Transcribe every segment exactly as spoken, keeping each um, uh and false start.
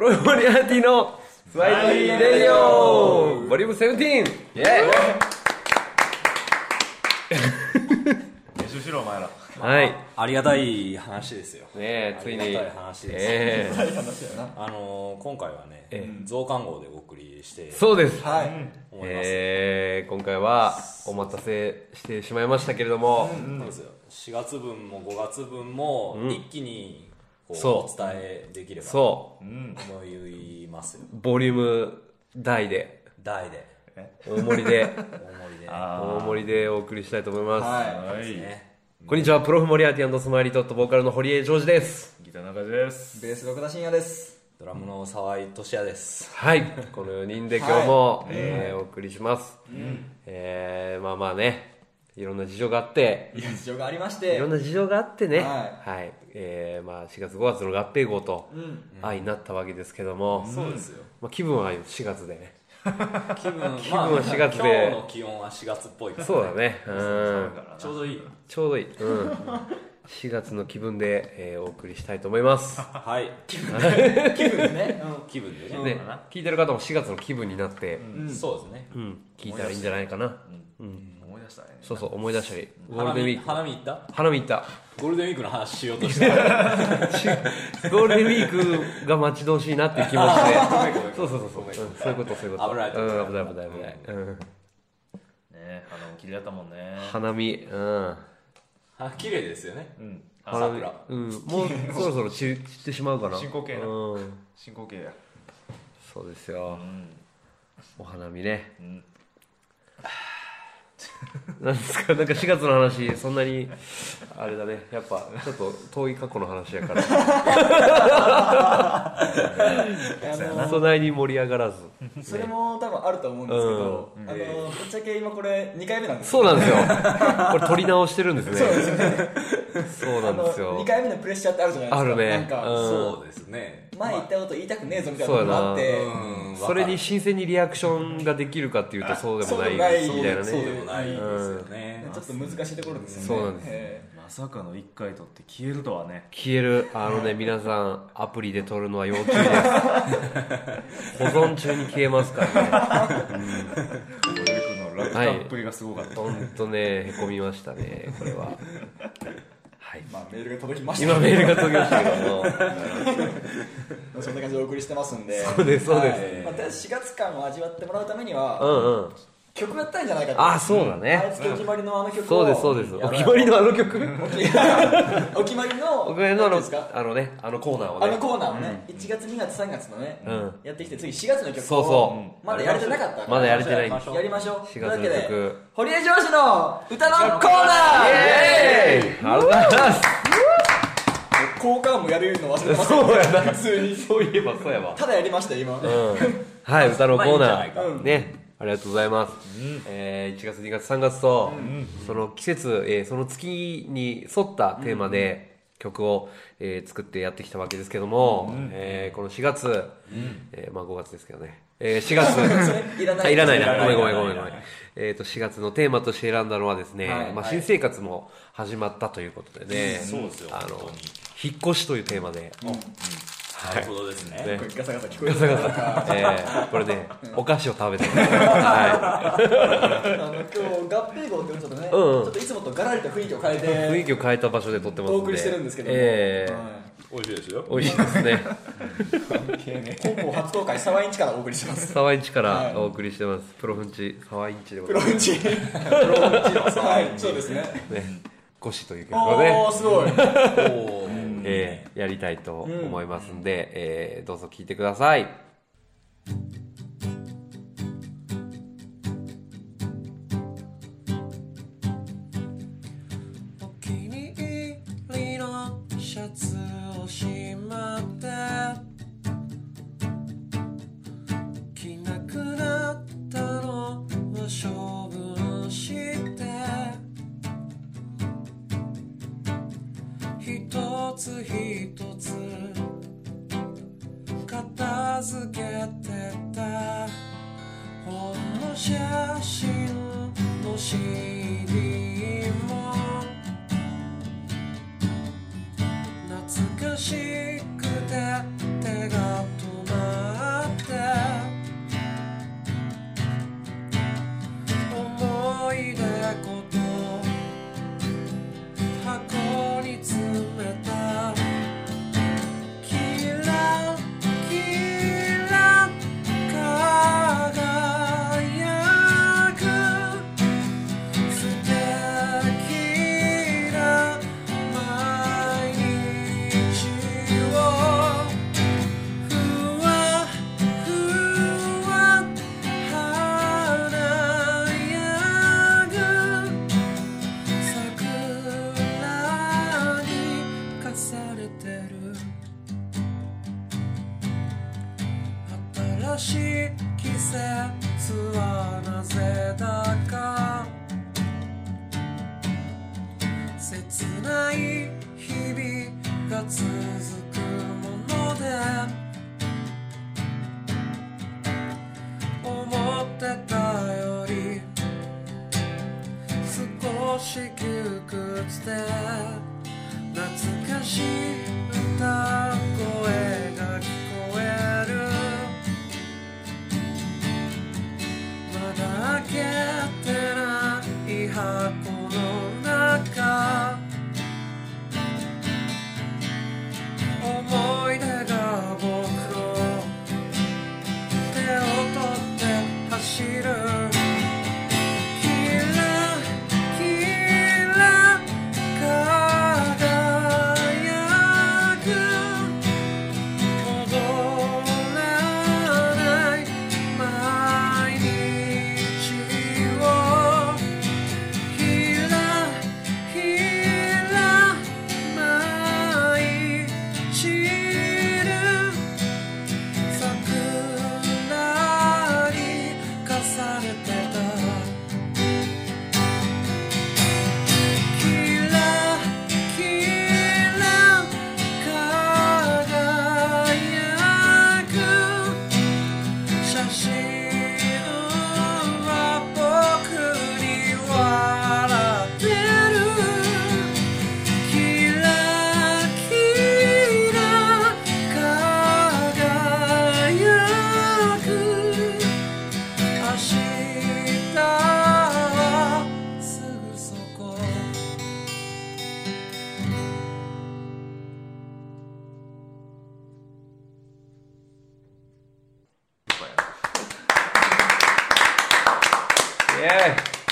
ロモリアーティのスワイリーレディオボリュームセブンティーン。イエーイ練習しろお前ら。 はい、 ありがたい話ですよ。 ねえ、ついにありがたい話です。 えー、 あのー、今回はね、 ええ増刊号でお送りしてそうです、 はい、 思います。 えー、今回はお待たせしてしまいましたけれども、 そうですよ。しがつぶんもごがつぶんもうん一気にこうそうお伝えできればとそう思いますよ。 ボリューム大で大で大盛りで大盛りでね。 大盛りでお送りしたいと思います、 ははい。 ねこんにちは、プロフモリアーティ&スマイリートットボーカルの堀江ジョージです。 ギター中地です。 ベース六田信也です。 ドラムの沢井俊也です。 はい、このよにんで今日も、 はいえーお送りします、えー、まあまあね、いろんな事情があっていろんな事情がありましいて、 ろんな事情があってね、 はいはいえーまあ、しがつごがつの合併号とうん、 愛になったわけですけども、 そうですよ。 まあ、気分はしがつでね、 気分気分はしがつでまあ今日の気温はしがつっぽいから、 そうだね、うん、 ちょうどいい。 ちょうどいい、うん、しがつの気分で、えーお送りしたいと思いますはい。 気分ね、 気分でね。 ね、聞いてる方もしがつの気分になって、 うん、 そうですね。 うん、聞いたらいいんじゃないかな、うん、 思い出したね。 そうそう思い出したり、ゴール花見デンウィーク花見行った？ 花見行ったゴールデンウィークの話しようとして。 ゴールデンウィークが待ち遠しいなっていう気持ちでそうそうそうそう、うん、そういうことそういうこと危ないとこうん、危ない危ない危ない、うん、 ね、花も綺麗だったもんね。 花見、うんあ、綺麗ですよね。 うん。 花見桜、 うん、もうそろそろ散散ってしまうかな進行形なうん、 進行形や。 そうですよ、 うん。 お花見ねうん。 なんですか、なんかしがつの話そんなにあれだね、やっぱちょっと遠い過去の話やからあのそないに盛り上がらずそれも多分あると思うんですけど、 うんあのぶっちゃけ今これにかいめなんですそうなんですよこれ取り直してるんですねそうですね。 そうなんですよにかいめのプレッシャーってあるじゃないですか。 あるねなんか、 うんそうですね。 前言ったこと言いたくねえぞみたいなのがあって、 うんそれに新鮮にリアクションができるかっていうとそうでもないみたいなねそうでもないですよね。 ちょっと難しいところですよね。 そうなんですえまさかの一回取って消えるとはね。 消える、あのね、皆さんアプリで撮るのは要注意です保存中に消えますからねゴリ君の落胆っぷりがすごかった。 ほんとね、へこみましたね、これははい、 ーまあメールが届きました今メールが届きましたけどもそんな感じでお送りしてますんで、 そうですそうですはいまたしがつ感を味わってもらうためには、 うんうん曲やったんじゃないかと。 あ、そうだね、 毎月お決まりのあの曲をそうですそうです、 やお決まりのあの曲お決まりのお決まりのあの何ですかあのね、あのコーナーをねあのコーナーをね、いちがつにがつさんがつのね、 うんやってきて次しがつの曲をそうそうまだやれてなかったからまだやれてないんですやりましょう。 しがつの曲というわけで堀江上司の歌のコーナーイエーイありがとうございます効果音もやるの忘れてますそうやな普通にそういえばそうやわただやりましたよ今、 うんはい歌のコーナまあいいんじゃないーね、ありがとうございます、えーいちがつにがつさんがつと、その季節、えーその月に沿ったテーマで曲を、えー作ってやってきたわけですけども、えーこのしがつ、えーまあごがつですけどね、えーしがつそれいらないあいらないな、ごめんごめんいらないごめんごめん。えっ、と、しがつのテーマとして選んだのはですね、まあ、 はいはい新生活も始まったということでね、 そうですよあの本当に、 引っ越しというテーマで、 なるほどですね。 ねガサガサ聞こえるなんかえーこれね、お菓子を食べてます。はあの今日合併号ってちょっとね、 うんうんちょっといつもとガラリと雰囲気を変えい。雰囲て気を変えた場所で撮ってますんで。 お送りしてるんですけども、 えーはい美味しいですよ。 美味しいですね。 本邦初公開沢井んちからお送りしてます。 沢井んちかはいらお送りしてます。プロフンチ、沢井んちでごプざいまロうんち。プロうんちの沢井んち。そうですね。 すね。ゴシという曲をね、 おーすごい。 おーえーやりたいと思いますんで、えーどうぞ聴いてください。 お気に入りのシャツをしまって着なくなったのは処分して一つ一つ片付けてたほんの写真の シーディー も懐かしくて手が止まい出こと箱に詰めたキラキラ輝く素敵な毎日をふわふわ華やぐ桜に重ねてる新しい季節はなぜだか切ない日々が続くもので思ってたより少し窮屈で懐かしい歌声が聞こえるまだ開けてない箱の中思い出が僕の手を取って走るキラキラ輝く戻らない毎日をひらひら舞い散る桜に重ねてたキラキラ輝く写真は僕に笑ってるキラキラ輝く明日はすぐそこイエ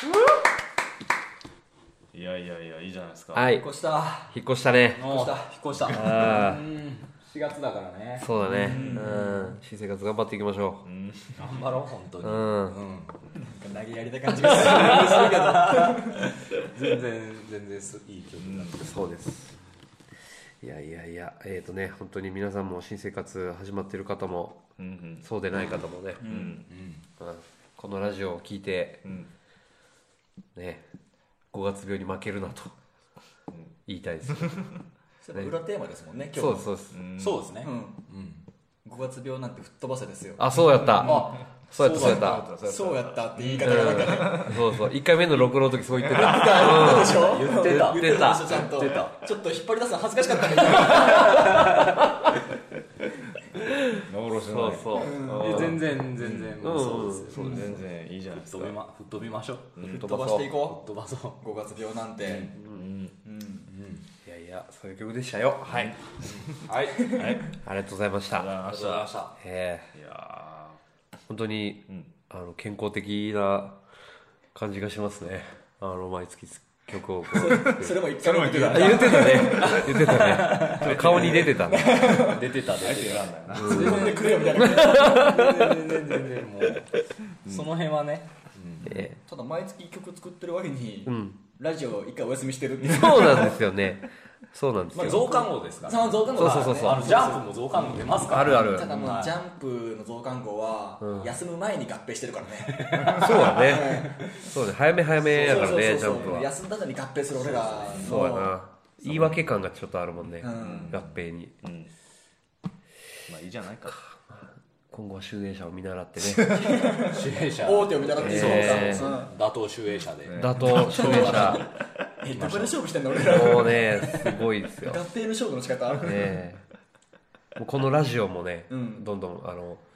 いやいやいやいいじゃないですか。 ーイはい引っ越した引っ越したね引っ越した引っ越したああしがつだからねそうだねうん新生活頑張っていきましょ頑張ろう本当にううん投げやりな感じがするけど全然全然すいい曲だったそうですいやいやいやえっとね本当に皆さんも新生活始まってる方もうんうんそうでない方もねうんうんこのラジオを聞いてうんねごがつ病に負けるなと言いたいですよそういえば裏テーマですもんね今日そうですそうですうんそうですねうんうんごがつ病なんて吹っ飛ばせですよあそうやったあそうやったそうやったそうやったって言い方がなんかねそうそういっかいめの録音の時そう言ってた言ってたでしょ言ってた言ってたでしょちゃんとちょっと引っ張り出すの恥ずかしかったみたいな幻のねそうそういや全然全然もうそうですよそうです全然いいじゃないですか。 吹っ飛びま吹っ飛びましょう吹っ飛ばしてい吹っこ飛ばそううごがつ病なんてうんうんいやいやそういう曲でしたよはいはいはい。 ありがとうございましたありがとうございました。 えいやー本当にーうんあの健康的な感じがしますねあの毎月曲をこうそれも一回も言ってたあ言ってたね言ってたねちょっと顔に出てたね出てた出てたな。 自分でくれよみたいな全然全然もうその辺はねえただ毎月曲作ってる割にーうんラジオ一回お休みしてるっていうそうなんですよねそうなんですよまあ増刊号ですからその増刊号そうそうそうそうあのジャンプも増刊号出ますからあるあるただもうはいジャンプの増刊号はうん休む前に合併してるからねそうだねそうね早め早めやからねそうそうそうジャンプは休んだ後に合併する俺らのそうやな言い訳感がちょっとあるもんねうん合併にうん。まあいいじゃないか。 今後は集英社を見習ってね集英社大手を見習っていいえーそうか打倒集英社で打倒集英社えどこで勝負してんの俺らもうねすごいですよ合併の勝負の仕方ねえもうこのラジオもね、 うんどんどんあの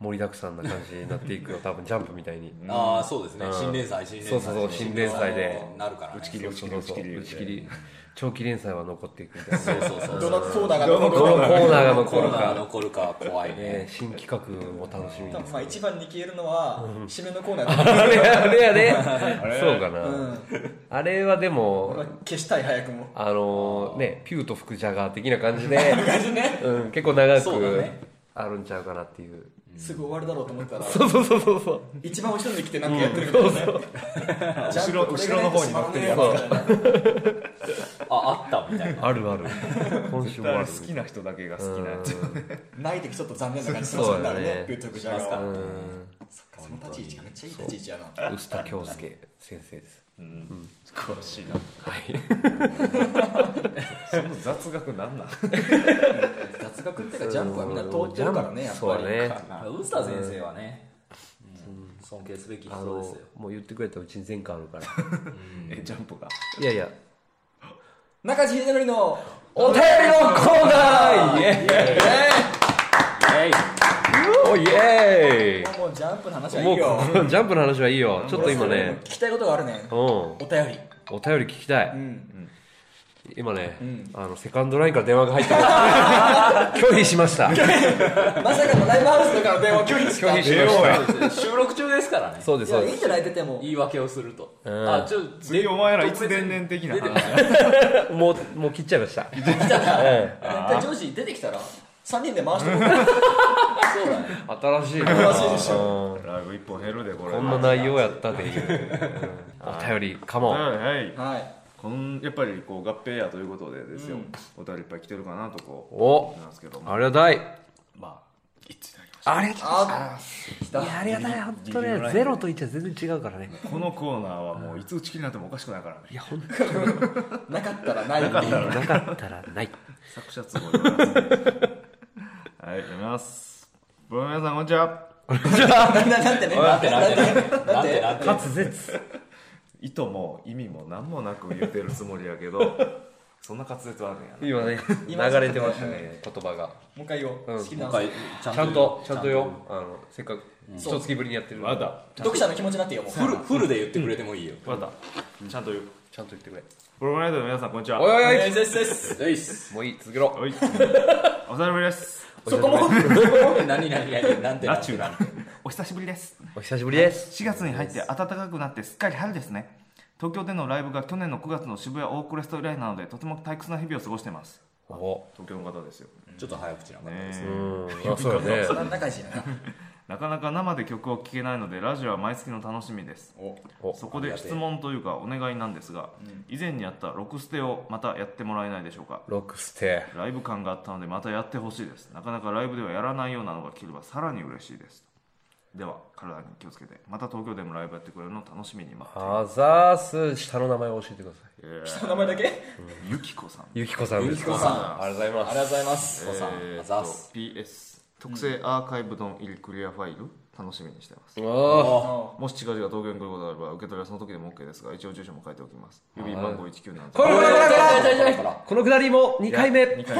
盛りだくさんな感じになっていくよ多分ジャンプみたいに。 ああそうですね、 うん新連載新連載そうそうそう新連載でなるからね、 打ち切り打ち切りそうそう打ち切り打ち切り長期連載は残っていくみたいな。 そうそうそうどのコーナーがどの残るかコーナーがコ残るーナーか、 残るか怖いねね、新企画も楽しみです。 多分まあ一番に消えるのは締めのコーナーあれあれやねそうかな、 うんあれはでも消したい早くもあのーねピューと福ジャガー的な感じでうん、結構長そうだくねあるんちゃうかなっていう。 すぐ終わるだろうと思ったらそうそうそうそうそう一番後ろに来てなんかやってるみたいなねジャンプ後ろ後ろの方に乗ってるやつこれがないと閉まらねえやつみたいなああったみたいなあるある今週もある。 好きな人だけが好きなやつ。 ない時ちょっと残念な感じしますよねそうだねあれねピュートクジャガーはうんそっかその立ち位置がめっちゃいい立ち位置やな臼田恭介先生です。 うん詳しいな。 はいその雑学なんなん？ 雑学っていうかジャンプはみんな通ってるからねやっぱりそうだね。 臼田先生はね、うん尊敬すべきあの人ですよ。 もう言ってくれたらうちに前科あるからえジャンプが。 いやいや中地秀則のお便りのコーナーイエーイイエおイエーイもうジャンプの話はいもいようジャンプの話はいいよ。ちょっと今ね聞きたいことがあるねんうんお便りお便り聞きたい、 うん今ね、 んあのセカンドラインから電話が入ってくる拒否しましたまさかのライブハウスだから電話拒否した拒否しましたーイ収録中ですからね。 そうですそうですいやいいんじゃない出ても言い訳をすると。 うんあちょ次お前らいつ伝年的な出て話。 もうもう切っちゃいました来たら絶対上司出てきたらさんにんで回してもらうそうだね。 新しいな新しいでしょうんライブ一本減るでこれ。 こんな内容やったでいう、うんお便りカモンはいはい。 はいこんやっぱりこう合併やということでですよ。お便りいっぱい来てるかなとこうお思いますけども。 ありがたいまあ一致いただきました。 ありがとうあいやありがたい本当ねゼロといちは全然違うからね。 このコーナーはもういつ打ち切りになってもおかしくないからね。 いや本当になかったらないなかったらなかったらない。 作者都合でございます。はい、読みます。どうも皆さんこんにちは。 ななんてねなんてなんてなんてなんて滑舌意図も意味も何もなく言ってるつもりやけど、そんな滑舌はあるんやな。 今ね今流れてましたね言葉が。 もう一回言おううん好きなもう一回ちゃんとちゃんとよあのせっかく一月ぶりにやってるまだ。 読者の気持ちになってよもうフルフルで言ってくれてもいいよ。 まだ。ちゃんと言う。 ちゃんと言ってくれ。 プログラムライダーの皆さんこんにちは。 おいおいおいえーですですよいっす。 もういい続けろ。 おい。お久しぶりです。 そこも何何何なんてナチュラル。お久しぶりです。 お久しぶりです。 しがつに入って暖かくなってすっかり春ですね。東京でのライブが去年のくがつの渋谷オークレスト以来なのでとても退屈な日々を過ごしています。 お東京の方ですよ。 ちょっと早口な方ですねね。 うんあそうよね。 そんな仲いいしななかなか生で曲を聴けないのでラジオは毎月の楽しみです。 おそこで質問というかお願いなんですが、以前にやったロクステをまたやってもらえないでしょうか。 ロックステライブ感があったのでまたやってほしいです。なかなかライブではやらないようなのが聞ければさらに嬉しいです。では体に気をつけてまた東京でもライブやってくれるのを楽しみに待っていまあざーす。下の名前を教えてください。 下の名前だけす。ゆきこさん。 ゆきこさんです。 ゆきこさんありがとうございます。 ありがとうございますおさんえーあざっすと ピーエス 特製アーカイブドン入りクリアファイル楽しみにしています。 おもし近々東京に来ることがあれば受け取りはその時でも OK ですが一応住所も書いておきます。郵便番号いちきゅうななこれこれこれこれからこのくだりもにかいめ。 にかい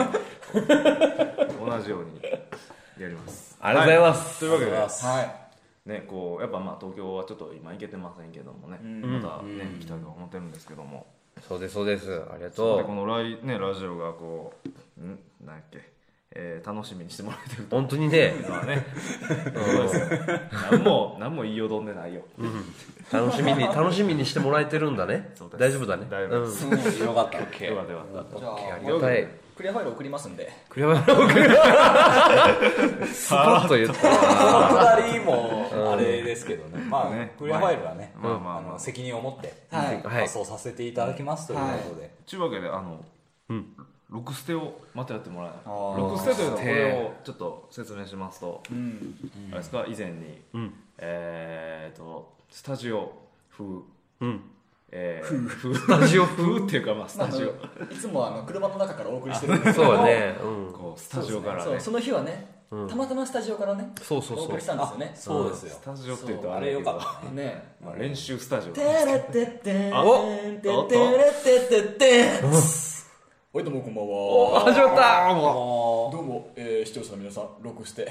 め同じようにやります。 ありがとうございます。 というわけではいねこうやっぱまあ東京はちょっと今行けてませんけどもね、またね行きたいとは思ってるんですけども、 そうですそうです。ありがでとう。 このライねラジオがこうんなんやっけ、えー楽しみにしてもらえてると本当にね、 まあね、何も何も言いよどんでないよ。 楽しみに楽しみにしてもらえてるんだねそうで。す大丈夫だね。 大丈夫ですうんよかった。 ではでは。 じゃあありがたい。 クリアファイル送りますんでクリアファイル送る。スパッと言ったこのな。 くだりもあれですけどね。まあねクリアファイルはね、 まあまあまああの責任を持ってはいはい発送させていただきますということで。 というわけであの、ロクステをまたやってもらえない。 ーロクステというのはこれをちょっと説明しますと、 うんあれですか以前に、えーとスタジオ風、 うん。 えー、風スタジオ風っていうかまあスタジオ、 いつもあの車の中からお送りしてるんですけどそうだね。うん。 こうスタジオからねそうその日はねたまたまスタジオからねそうそうそうお送りし。たんですよねそうですよス。タジオっていうとあれよあれやけどかったね。 ねまあ、練習スタジオてれてってんあててれててってんはいどうもこんばんは始まった。 もどうも、えー視聴者の皆さんロクステ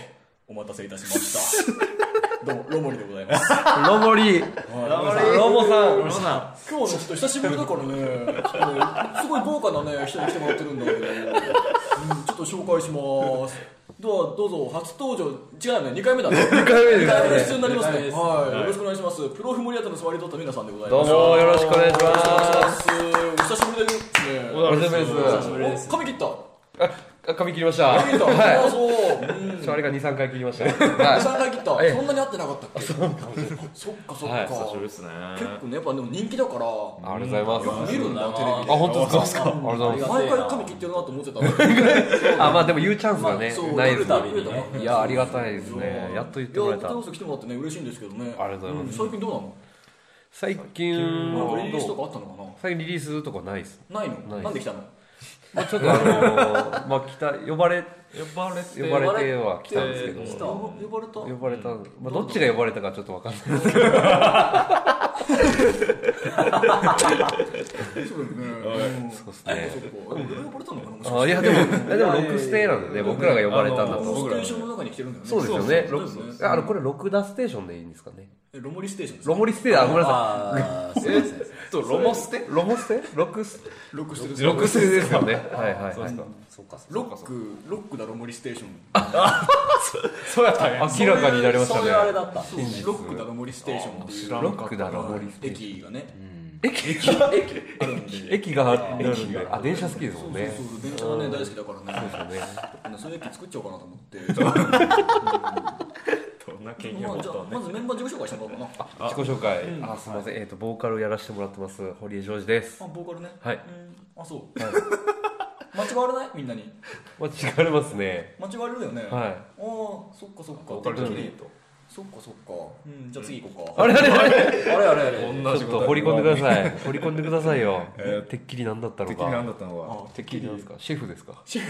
お待たせいたしましたどうもロモリでございますロモリロモさんロモさ今日はねちょっと久しぶりだからねちょっとねすごい豪華なね人に来てもらってるんだけど、うん、ちょっと紹介しますではどうぞ初登場違うよねにかいめだねにかいめですねにかいめの出演になりますねはい、よろしくお願いしますプロフモリアートの座りとった皆さんでございますどうもよろしくお願いしますお久しぶりですねお久しぶりです久しぶりですお髪切ったあ髪切りました髪切ったはあそういうんあれがにさんかい切りましたにさんかい切ったええそんなに会ってなかったっけそっかそっかはい久しぶりですね結構ねやっぱでも人気だからありがとうございます見るんだテレビであ本当ですかありがとうございます毎回髪切ってるなと思ってたあまあでも言うチャンスがねそうないです来るたびにねいやありがたいですねやっと言ってもらえたいやこちらこそ来てもらってね嬉しいんですけどねありがとうございますうん最近どうなの最近なんかリリースとかあったのかな最近リリースとかないですないのないなんで来たのまあちょっとあのーまあ来た呼ばれ呼ばれて呼ばれては来たんですけど来た呼ばれた呼ばれた、まあ、どっちが呼ばれたかちょっと分かんないですけどそうだよねそうですねそっか俺が呼ばれたのかなもしかしてあいやでもいやでもロクステなんでね僕らが呼ばれたんだとロ思うステーションの中に来てるんだよねそうですよねロそうそうそうあのこれロクダステーションでいいんですかねえロモリステーションですロモリステあごめんなさああ、すいません。 とロモステいロモステロクスロックしてるロクステですよねはいはいはいそっか、 ロックロックだロモリステーションそうやったね明らかになりましたそういうあれねだった。 そうロックだロモリステーションっていうロックだロモリステーシ駅がね駅駅あるんで駅があるんであ電車好きですもんねそうそう電車がね大好きだからねそうですよねそういう駅作っちゃおうかなと思ってどんな経験まあじゃあを持ったんでまずメンバー自己紹介してもらおうかな自己紹介あすみませんえっとボーカルやらせてもらってます堀江ジョージですあボーカルねはいうんあそう間違われないみんなに間違われますね間違われるよねはいああそっかそっかボーカル適当にトリートそっかそっかうんじゃあ次行こうかあれあれあれあれあれあれ。 同ちょっと掘り込んでください掘り込んでくださいよてっきり何だったの敵に何だかったのてっきりなんですかシェフですか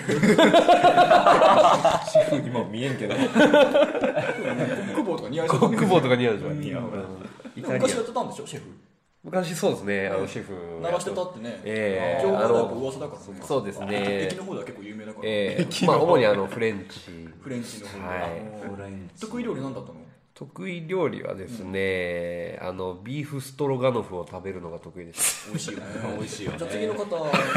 か今見えんけど久保とか似合いそうコックボーとか似合うでしょ似合うイタリア昔やってたんでしょシェフ昔そうですねあのシェフ流してたってねええ情報があのやっぱ噂だからねそうですね駅の方では結構有名だからええまあ主にあのフレンチフレンチの方はい得意料理何だったの得意料理はですねあのビーフストロガノフを食べるのが得意です美味しいよね美味しいよねじゃあ次の方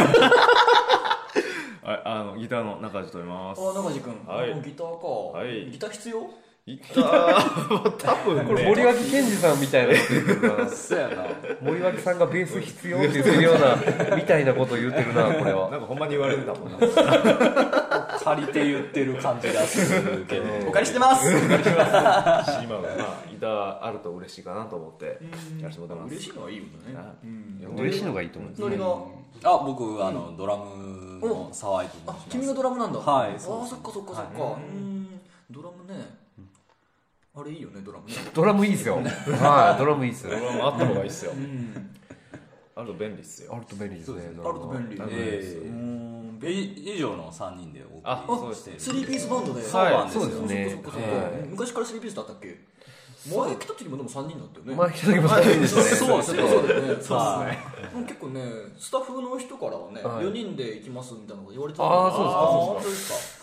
ああのギターの中地と言いますあ中地君はいあギターかはいギター必要ギターは多分これ森脇健児さんみたいなこと言ってるなそうやな。 森脇さんがベース必要って言ってるようなみたいなこと言ってるなこれはなんかほんまに言われるんだもんな借りて言ってる感じがするけど。 お借りしてます今のまあギターあると嬉しいかなと思ってやらせてもらってます嬉しいのはいいよねうん嬉しいのがいいと思いますノリがあ、僕、あの、ドラムの沢井と申しあます。 君がドラムなんだはいあそうですそっかそっかそっかうんドラムねあれいいよねドラムねドラムいいっすよはいドラムいいっすよドラムあった方がいいっすようんあると便利っすよあると便利ですねあると便利ええうんえ以上のさんにんでおあ送りしているスリーピースバンドでそうなんですよそうですねそっかそっかそっかえ昔からスリーピースだったっけ前来た時もでもさんにんだったよねまあ一人もさんにんでしたねそうそうそうだよねはい結構ねスタッフの人からはねはいよにんで行きますみたいなこと言われてたあーあー本当ですか